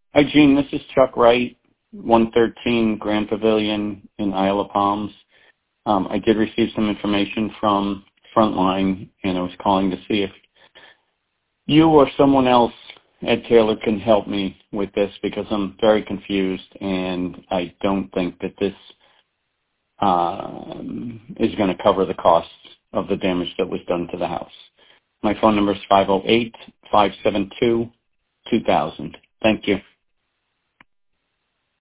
Hi, Gene. This is Chuck Wright, 113 Grand Pavilion in Isle of Palms. I did receive some information from Frontline, and I was calling to see if you or someone else at Taylor can help me with this because I'm very confused, and I don't think that this is going to cover the costs of the damage that was done to the house. My phone number is 508-572-2000. Thank you.